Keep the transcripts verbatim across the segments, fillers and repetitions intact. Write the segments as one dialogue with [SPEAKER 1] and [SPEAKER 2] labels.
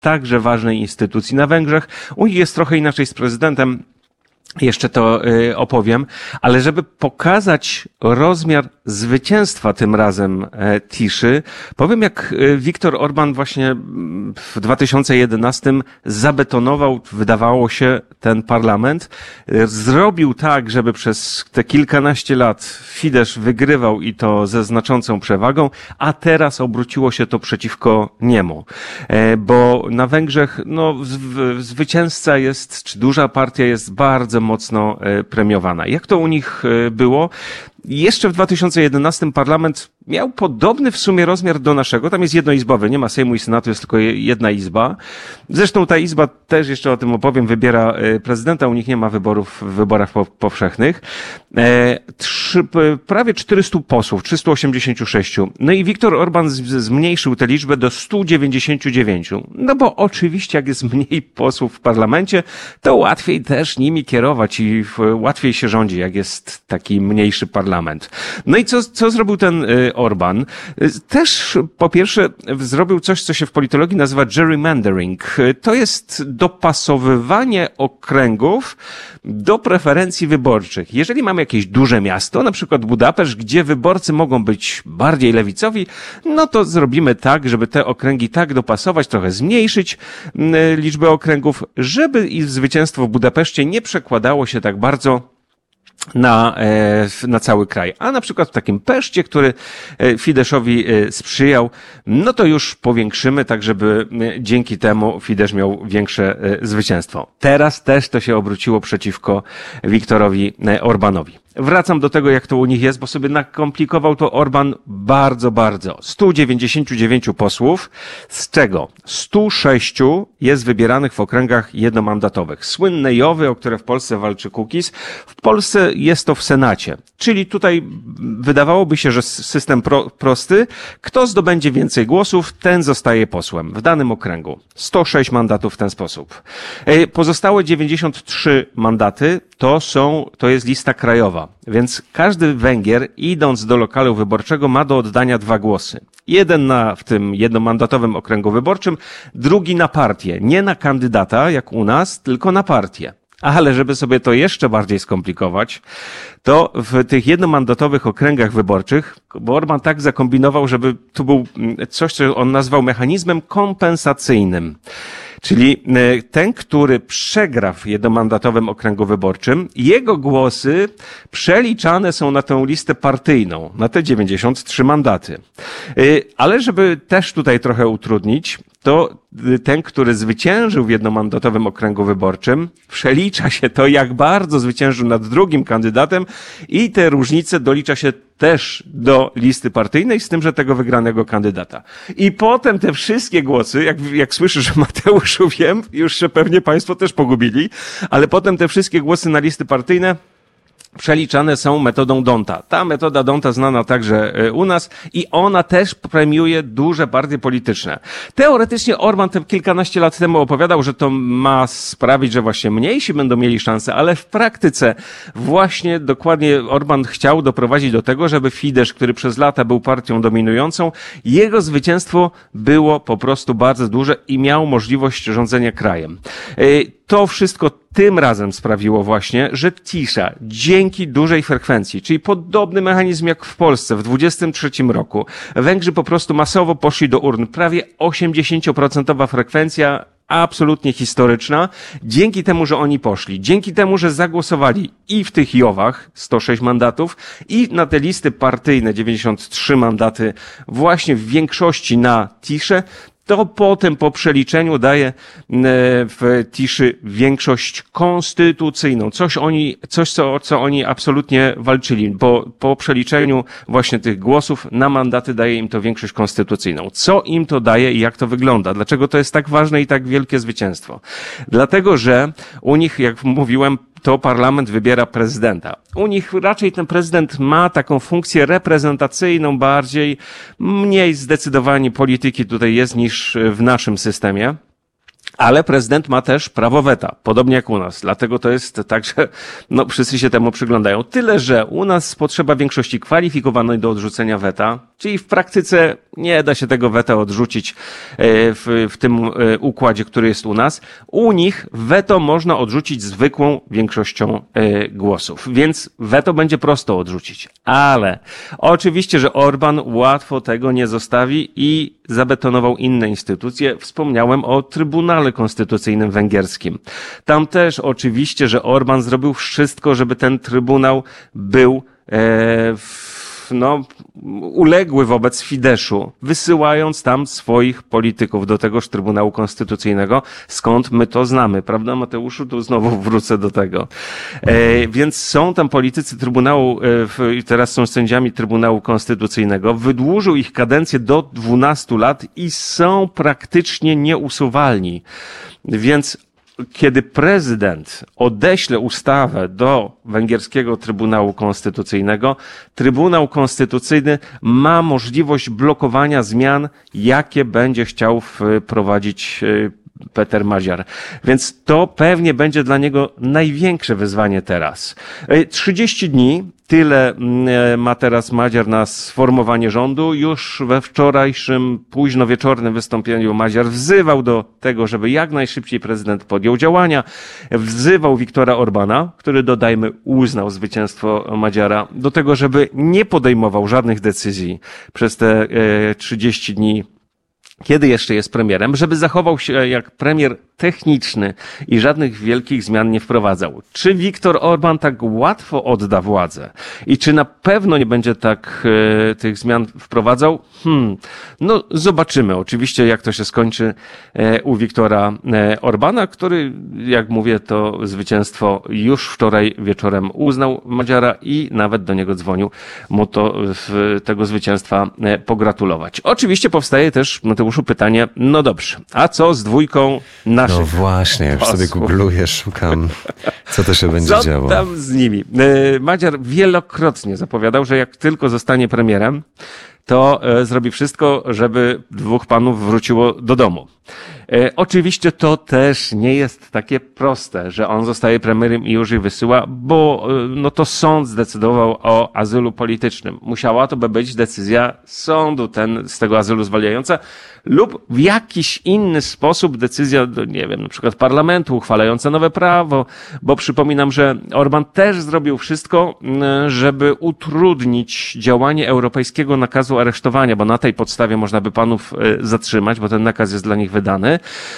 [SPEAKER 1] także ważnej instytucji na Węgrzech. U nich jest trochę inaczej z prezydentem. Jeszcze to y, opowiem, ale żeby pokazać rozmiar zwycięstwa tym razem e, Tiszy, powiem jak Viktor Orban właśnie w dwa tysiące jedenastym zabetonował, wydawało się, ten parlament. Zrobił tak, żeby przez te kilkanaście lat Fidesz wygrywał i to ze znaczącą przewagą, a teraz obróciło się to przeciwko niemu. E, bo na Węgrzech no, z, zwycięzca jest, czy duża partia jest bardzo mocno premiowana. Jak to u nich było? Jeszcze w dwa tysiące jedenastym parlament miał podobny w sumie rozmiar do naszego. Tam jest jednoizbowy, nie ma Sejmu i Senatu, jest tylko jedna izba. Zresztą ta izba, też jeszcze o tym opowiem, wybiera prezydenta. U nich nie ma wyborów w wyborach powszechnych. Trzy, prawie czterystu posłów, trzysta osiemdziesiąt sześć. No i Viktor Orban zmniejszył tę liczbę do stu dziewięćdziesięciu dziewięciu. No bo oczywiście jak jest mniej posłów w parlamencie, to łatwiej też nimi kierować i łatwiej się rządzi, jak jest taki mniejszy parlament. No i co, co zrobił ten Orban? Też po pierwsze zrobił coś, co się w politologii nazywa gerrymandering. To jest dopasowywanie okręgów do preferencji wyborczych. Jeżeli mamy jakieś duże miasto, na przykład Budapeszt, gdzie wyborcy mogą być bardziej lewicowi, no to zrobimy tak, żeby te okręgi tak dopasować, trochę zmniejszyć liczbę okręgów, żeby ich zwycięstwo w Budapeszcie nie przekładało się tak bardzo na, na cały kraj. A na przykład w takim Peszcie, który Fideszowi sprzyjał, no to już powiększymy, tak żeby dzięki temu Fidesz miał większe zwycięstwo. Teraz też to się obróciło przeciwko Viktorowi Orbanowi. Wracam do tego, jak to u nich jest, bo sobie nakomplikował to Orban bardzo, bardzo. stu dziewięćdziesięciu dziewięciu posłów, z czego stu sześciu jest wybieranych w okręgach jednomandatowych. Słynne Jowy, o które w Polsce walczy Kukiz, w Polsce jest to w Senacie. Czyli tutaj wydawałoby się, że system pro, prosty. Kto zdobędzie więcej głosów, ten zostaje posłem w danym okręgu. sto sześć mandatów w ten sposób. Pozostałe dziewięćdziesiąt trzy mandaty to są, to jest lista krajowa. Więc każdy Węgier, idąc do lokalu wyborczego, ma do oddania dwa głosy. Jeden na, w tym jednomandatowym okręgu wyborczym, drugi na partię. Nie na kandydata, jak u nas, tylko na partię. Ale żeby sobie to jeszcze bardziej skomplikować, to w tych jednomandatowych okręgach wyborczych, bo Orban tak zakombinował, żeby tu był coś, co on nazwał mechanizmem kompensacyjnym. Czyli ten, który przegra w jednomandatowym okręgu wyborczym, jego głosy przeliczane są na tę listę partyjną, na te dziewięćdziesiąt trzy mandaty. Ale żeby też tutaj trochę utrudnić, to ten, który zwyciężył w jednomandatowym okręgu wyborczym, przelicza się to, jak bardzo zwyciężył nad drugim kandydatem i te różnice dolicza się też do listy partyjnej, z tym, że tego wygranego kandydata. I potem te wszystkie głosy, jak, jak słyszę, że Mateuszu wiem, już się pewnie państwo też pogubili, ale potem te wszystkie głosy na listy partyjne przeliczane są metodą D'Hondta. Ta metoda D'Hondta znana także u nas i ona też premiuje duże partie polityczne. Teoretycznie Orban te kilkanaście lat temu opowiadał, że to ma sprawić, że właśnie mniejsi będą mieli szansę, ale w praktyce właśnie dokładnie Orban chciał doprowadzić do tego, żeby Fidesz, który przez lata był partią dominującą, jego zwycięstwo było po prostu bardzo duże i miał możliwość rządzenia krajem. To wszystko tym razem sprawiło właśnie, że Tisza dzięki dużej frekwencji, czyli podobny mechanizm jak w Polsce w dwudziestym trzecim roku, Węgrzy po prostu masowo poszli do urn. Prawie osiemdziesięcioprocentowa frekwencja, absolutnie historyczna, dzięki temu, że oni poszli, dzięki temu, że zagłosowali i w tych Jowach sto sześć mandatów i na te listy partyjne dziewięćdziesiąt trzy mandaty właśnie w większości na Tiszę, to potem po przeliczeniu daje w Tiszy większość konstytucyjną. Coś oni, coś co, co oni absolutnie walczyli, bo po przeliczeniu właśnie tych głosów na mandaty daje im to większość konstytucyjną. Co im to daje i jak to wygląda? Dlaczego to jest tak ważne i tak wielkie zwycięstwo? Dlatego, że u nich, jak mówiłem, to parlament wybiera prezydenta. U nich raczej ten prezydent ma taką funkcję reprezentacyjną bardziej, mniej zdecydowanie polityki tutaj jest niż w naszym systemie. Ale prezydent ma też prawo weta, podobnie jak u nas. Dlatego to jest tak, że no, wszyscy się temu przyglądają. Tyle, że u nas potrzeba większości kwalifikowanej do odrzucenia weta, czyli w praktyce nie da się tego weta odrzucić w, w tym układzie, który jest u nas. U nich weto można odrzucić zwykłą większością głosów, więc weto będzie prosto odrzucić. Ale oczywiście, że Orban łatwo tego nie zostawi i zabetonował inne instytucje. Wspomniałem o Trybunale Konstytucyjnym Węgierskim. Tam też oczywiście, że Orban zrobił wszystko, żeby ten Trybunał był e, no, uległy wobec Fideszu, wysyłając tam swoich polityków do tegoż Trybunału Konstytucyjnego, skąd my to znamy, prawda, Mateuszu? Tu znowu wrócę do tego. E, więc są tam politycy Trybunału, e, teraz są sędziami Trybunału Konstytucyjnego, wydłużył ich kadencję do dwunastu lat i są praktycznie nieusuwalni. Więc kiedy prezydent odeśle ustawę do węgierskiego Trybunału Konstytucyjnego, Trybunał Konstytucyjny ma możliwość blokowania zmian, jakie będzie chciał wprowadzić Peter Magyar. Więc to pewnie będzie dla niego największe wyzwanie teraz. trzydzieści dni, tyle ma teraz Magyar na sformowanie rządu. Już we wczorajszym, późno wieczornym wystąpieniu Magyar wzywał do tego, żeby jak najszybciej prezydent podjął działania. Wzywał Viktora Orbana, który, dodajmy, uznał zwycięstwo Magyara, do tego, żeby nie podejmował żadnych decyzji przez te trzydzieści dni, kiedy jeszcze jest premierem, żeby zachował się jak premier techniczny i żadnych wielkich zmian nie wprowadzał. Czy Viktor Orban tak łatwo odda władzę? I czy na pewno nie będzie tak e, tych zmian wprowadzał? Hmm. No zobaczymy oczywiście, jak to się skończy e, u Viktora e, Orbana, który, jak mówię, to zwycięstwo już wczoraj wieczorem uznał Magyara i nawet do niego dzwonił mu to w, tego zwycięstwa e, pogratulować. Oczywiście powstaje też, Mateuszu, pytanie, no dobrze, a co z dwójką naszych?
[SPEAKER 2] No właśnie, jak sobie googluję, szukam, co to się będzie
[SPEAKER 1] co
[SPEAKER 2] działo.
[SPEAKER 1] Co tam z nimi? Magyar wielokrotnie zapowiadał, że jak tylko zostanie premierem, to zrobi wszystko, żeby dwóch panów wróciło do domu. Oczywiście to też nie jest takie proste, że on zostaje premierem i już ich wysyła, bo no to sąd zdecydował o azylu politycznym. Musiała to by być decyzja sądu, ten z tego azylu zwalniająca, lub w jakiś inny sposób decyzja, nie wiem, na przykład parlamentu uchwalająca nowe prawo, bo przypominam, że Orban też zrobił wszystko, żeby utrudnić działanie europejskiego nakazu aresztowania, bo na tej podstawie można by panów zatrzymać, bo ten nakaz jest dla nich wydany.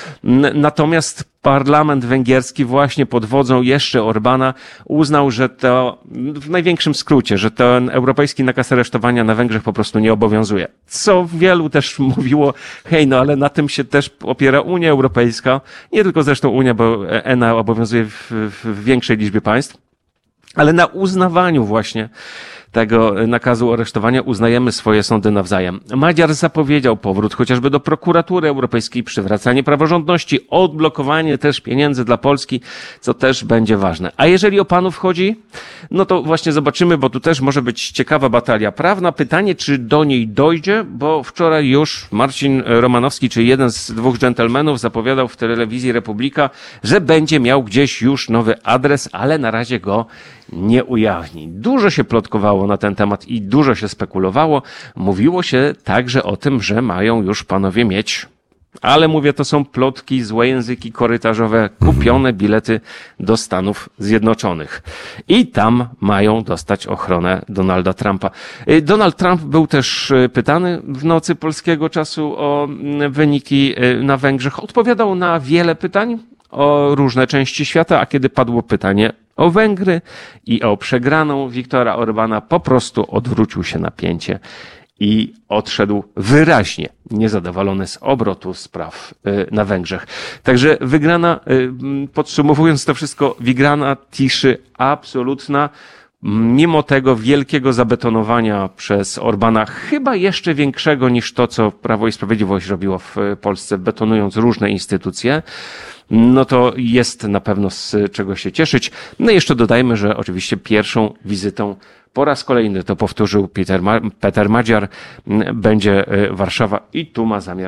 [SPEAKER 1] Natomiast parlament węgierski właśnie pod wodzą jeszcze Orbana uznał, że to w największym skrócie, że ten europejski nakaz aresztowania na Węgrzech po prostu nie obowiązuje. Co wielu też mówiło, hej, no ale na tym się też opiera Unia Europejska, nie tylko zresztą Unia, bo E N A obowiązuje w, w większej liczbie państw, ale na uznawaniu właśnie tego nakazu aresztowania uznajemy swoje sądy nawzajem. Magyar zapowiedział powrót chociażby do prokuratury europejskiej, przywracanie praworządności, odblokowanie też pieniędzy dla Polski, co też będzie ważne. A jeżeli o panów chodzi, no to właśnie zobaczymy, bo tu też może być ciekawa batalia prawna. Pytanie, czy do niej dojdzie, bo wczoraj już Marcin Romanowski, czyli jeden z dwóch dżentelmenów, zapowiadał w telewizji Republika, że będzie miał gdzieś już nowy adres, ale na razie go nie ujawni. Dużo się plotkowało na ten temat i dużo się spekulowało. Mówiło się także o tym, że mają już panowie mieć, ale mówię, to są plotki, złe języki korytarzowe, kupione bilety do Stanów Zjednoczonych. I tam mają dostać ochronę Donalda Trumpa. Donald Trump był też pytany w nocy polskiego czasu o wyniki na Węgrzech. Odpowiadał na wiele pytań o różne części świata, a kiedy padło pytanie o Węgry i o przegraną Viktora Orbana, po prostu odwrócił się napięcie i odszedł wyraźnie niezadowolony z obrotu spraw na Węgrzech. Także wygrana, podsumowując to wszystko, wygrana ciszy absolutna, mimo tego wielkiego zabetonowania przez Orbana, chyba jeszcze większego niż to, co Prawo i Sprawiedliwość robiło w Polsce, betonując różne instytucje, no to jest na pewno z czego się cieszyć. No i jeszcze dodajmy, że oczywiście pierwszą wizytą po raz kolejny, to powtórzył Peter, Peter Magyar, będzie Warszawa i tu ma zamiar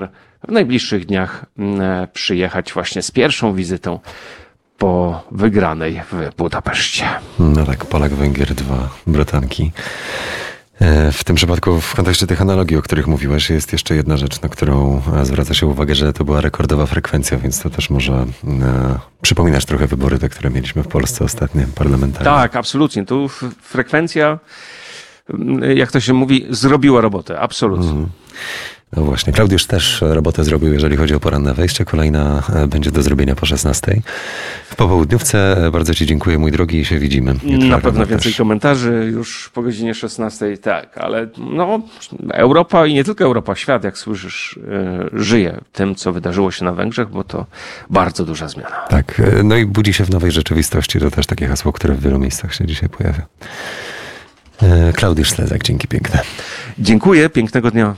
[SPEAKER 1] w najbliższych dniach przyjechać właśnie z pierwszą wizytą po wygranej w Budapeszcie.
[SPEAKER 2] No tak, Polak, Węgier, dwa bratanki. W tym przypadku, w kontekście tych analogii, o których mówiłeś, jest jeszcze jedna rzecz, na którą zwraca się uwagę, że to była rekordowa frekwencja, więc to też może e, przypominać trochę wybory, te, które mieliśmy w Polsce ostatnie, parlamentarne.
[SPEAKER 1] Tak, absolutnie. Tu frekwencja, jak to się mówi, zrobiła robotę. Absolutnie. Mm.
[SPEAKER 2] No właśnie. Klaudiusz też robotę zrobił, jeżeli chodzi o poranne wejście. Kolejna będzie do zrobienia po szesnastej. W popołudniówce bardzo Ci dziękuję, mój drogi, i się widzimy.
[SPEAKER 1] Jutro na pewno więcej też komentarzy już po godzinie szesnastej. Tak, ale no, Europa i nie tylko Europa, świat, jak słyszysz, żyje tym, co wydarzyło się na Węgrzech, bo to bardzo duża zmiana.
[SPEAKER 2] Tak, no i budzi się w nowej rzeczywistości. To też takie hasło, które w wielu miejscach się dzisiaj pojawia. Klaudiusz Slezak, dzięki piękne.
[SPEAKER 1] Dziękuję, pięknego dnia.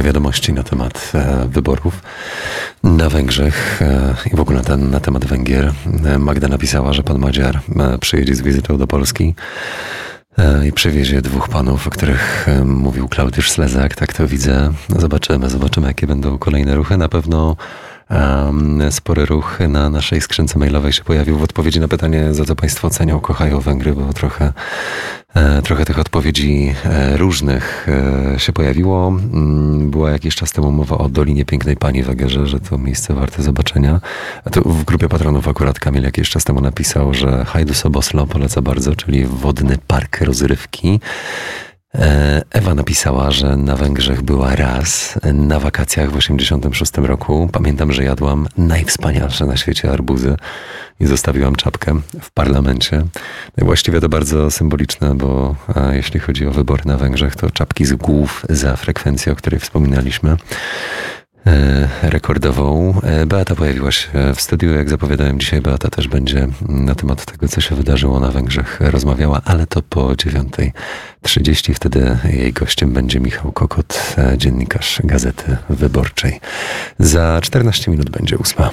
[SPEAKER 2] wiadomości na temat wyborów na Węgrzech i w ogóle na, ten, na temat Węgier. Magda napisała, że pan Madziar przyjedzie z wizytą do Polski i przywiezie dwóch panów, o których mówił Klaudiusz Slezak. Tak to widzę. Zobaczymy, zobaczymy, jakie będą kolejne ruchy. Na pewno um, spory ruch na naszej skrzynce mailowej się pojawił w odpowiedzi na pytanie, za co państwo ocenią, kochają Węgry, bo trochę, e, trochę tych odpowiedzi e, różnych e, się pojawiło. Była jakiś czas temu mowa o Dolinie Pięknej Pani w Egerze, że to miejsce warte zobaczenia. A tu w grupie patronów akurat Kamil jakiś czas temu napisał, że Hajdu Soboslo poleca bardzo, czyli wodny park rozrywki. Ewa napisała, że na Węgrzech była raz na wakacjach w osiemdziesiątym szóstym roku. Pamiętam, że jadłam najwspanialsze na świecie arbuzy i zostawiłam czapkę w parlamencie. No i właściwie to bardzo symboliczne, bo jeśli chodzi o wybory na Węgrzech, to czapki z głów za frekwencję, o której wspominaliśmy, rekordową. Beata pojawiła się w studiu, jak zapowiadałem dzisiaj. Beata też będzie na temat tego, co się wydarzyło na Węgrzech, rozmawiała, ale to po dziewiątej trzydzieści. Wtedy jej gościem będzie Michał Kokot, dziennikarz Gazety Wyborczej. Za czternaście minut będzie ósma.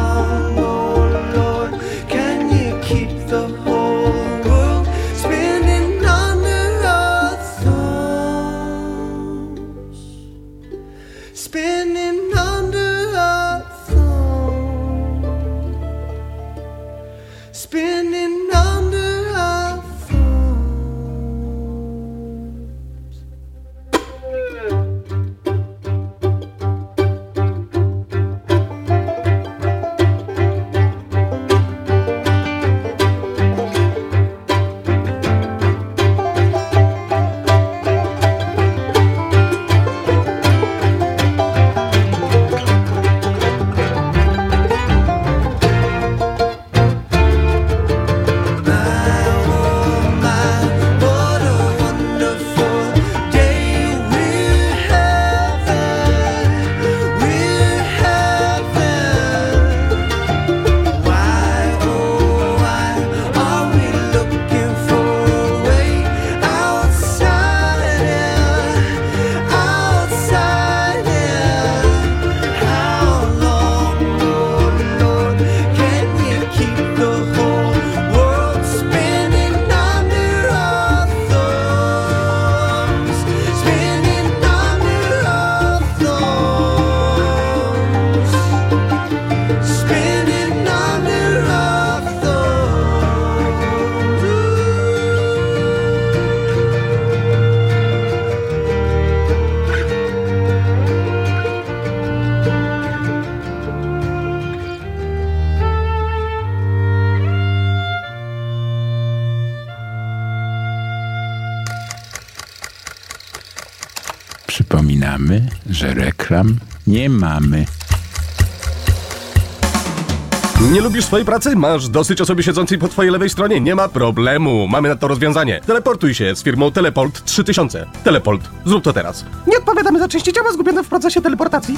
[SPEAKER 3] Keep the whole world spinning. Przypominamy, że reklam nie mamy.
[SPEAKER 4] Nie lubisz swojej pracy? Masz dosyć osoby siedzącej po twojej lewej stronie? Nie ma problemu. Mamy na to rozwiązanie. Teleportuj się z firmą Teleport trzy tysiące. Teleport. Zrób to teraz. Nie odpowiadamy za części ciała zgubione w procesie teleportacji.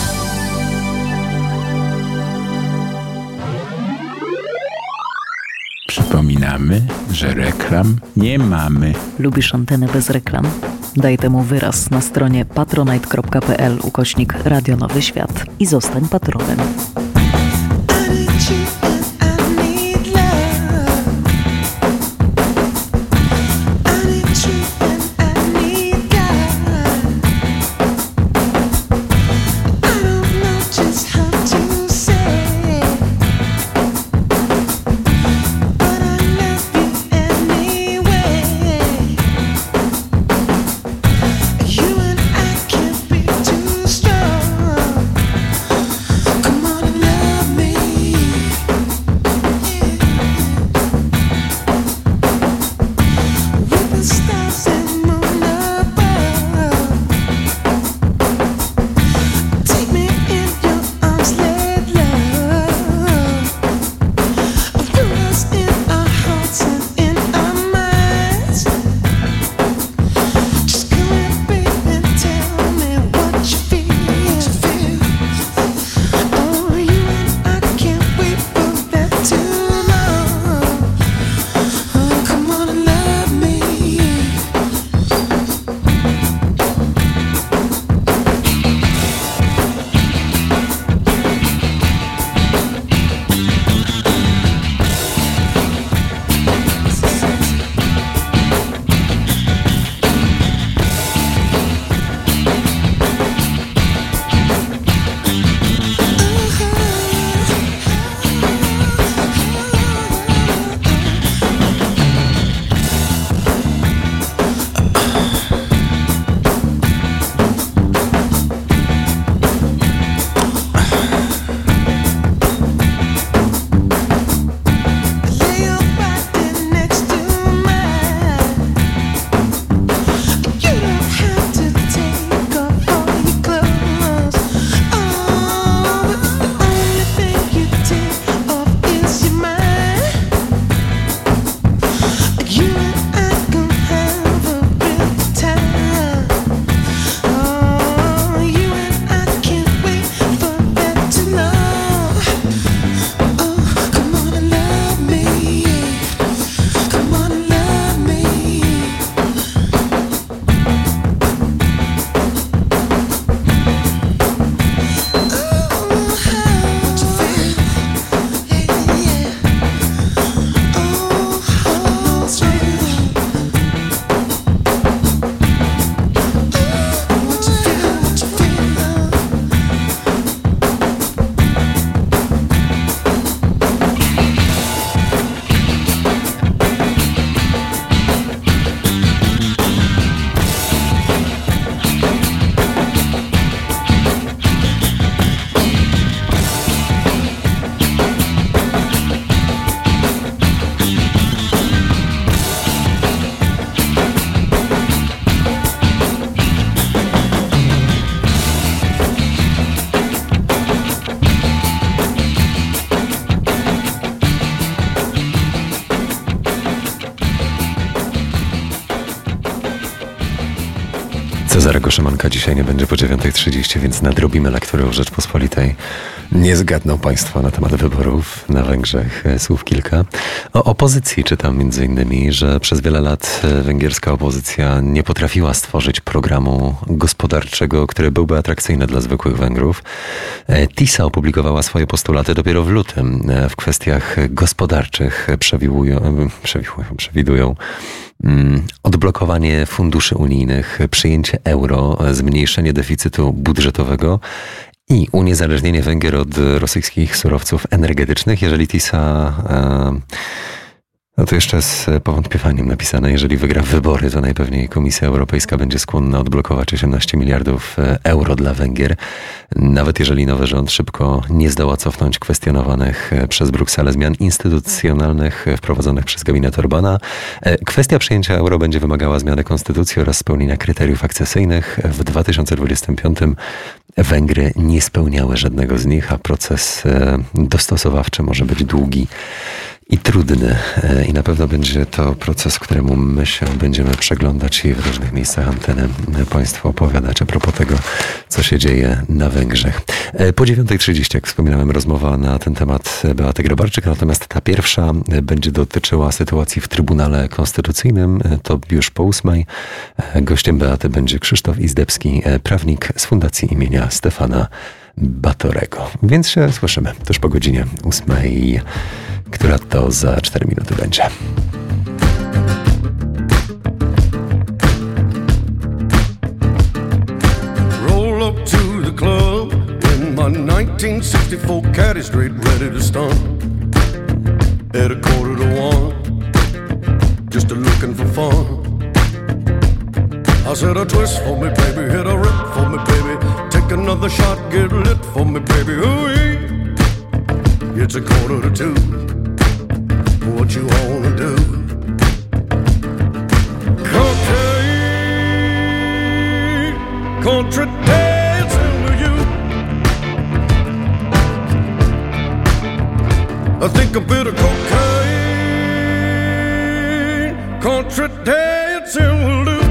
[SPEAKER 3] Przypominamy, że reklam nie mamy.
[SPEAKER 5] Lubisz antenę bez reklam? Daj temu wyraz na stronie patronite.pl ukośnik Radio Nowy Świat i zostań patronem.
[SPEAKER 2] Cezarego Szymanka dzisiaj nie będzie po dziewiątej trzydzieści, więc nadrobimy lekturę o Rzeczpospolitej. Nie zgadną Państwo na temat wyborów na Węgrzech. Słów kilka. O opozycji czytam między innymi, że przez wiele lat węgierska opozycja nie potrafiła stworzyć programu gospodarczego, który byłby atrakcyjny dla zwykłych Węgrów. TISA opublikowała swoje postulaty dopiero w lutym. W kwestiach gospodarczych przewidują, przewidują, przewidują odblokowanie funduszy unijnych, przyjęcie euro, zmniejszenie deficytu budżetowego i uniezależnienie Węgier od rosyjskich surowców energetycznych. Jeżeli TISA No to jeszcze z powątpiewaniem napisane, jeżeli wygra wybory, to najpewniej Komisja Europejska będzie skłonna odblokować osiemnaście miliardów euro dla Węgier. Nawet jeżeli nowy rząd szybko nie zdoła cofnąć kwestionowanych przez Brukselę zmian instytucjonalnych wprowadzonych przez gabinet Orbana. Kwestia przyjęcia euro będzie wymagała zmiany konstytucji oraz spełnienia kryteriów akcesyjnych. W dwa tysiące dwudziestym piątym Węgry nie spełniały żadnego z nich, a proces dostosowawczy może być długi i trudny. I na pewno będzie to proces, któremu my się będziemy przeglądać i w różnych miejscach anteny Państwu opowiadać a propos tego, co się dzieje na Węgrzech. Po dziewiątej trzydzieści, jak wspominałem, rozmowa na ten temat Beaty Grabarczyk, natomiast ta pierwsza będzie dotyczyła sytuacji w Trybunale Konstytucyjnym. To już po ósmej. Gościem Beaty będzie Krzysztof Izdebski, prawnik z Fundacji imienia Stefana Batorego. Więc się słyszymy tuż po godzinie ósmej, która to za cztery minuty będzie.
[SPEAKER 6] Roll up to the club in my nineteen sixty-four Caddy Street, ready to stunt at a quarter to one, just a looking for fun. I said a twist for me, baby, hit a rip for me, baby, take another shot, get lit for me, baby, ooh-wee. It's a quarter to two, what you wanna do? Cocaine, country dancing with you. I think a bit of cocaine, country dancing will do.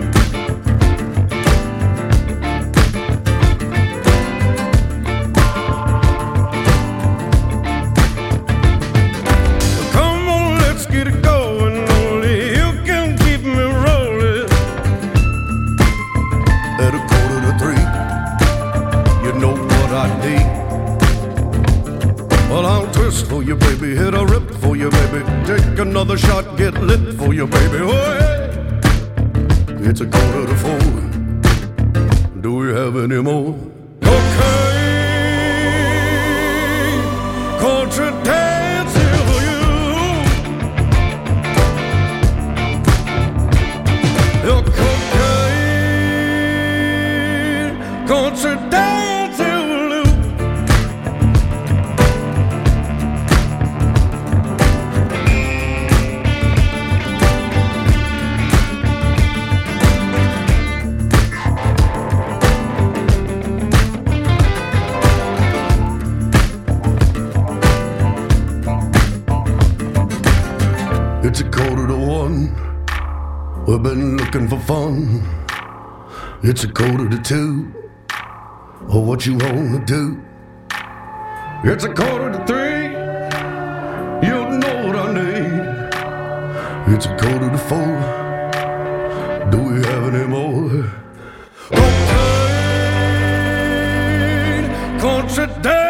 [SPEAKER 6] For you, baby, hit a rip for you, baby. Take another shot, get lit for you, baby. Oh, yeah. It's a quarter to four. Do we have any more? Cocaine, country dancing for you. Your cocaine, country dancing. It's a quarter to one. We've been looking for fun. It's a quarter to two. Oh, what you wanna do? It's a quarter to three. You know what I need. It's a quarter to four. Do we have any more? Cocaine, country dancing.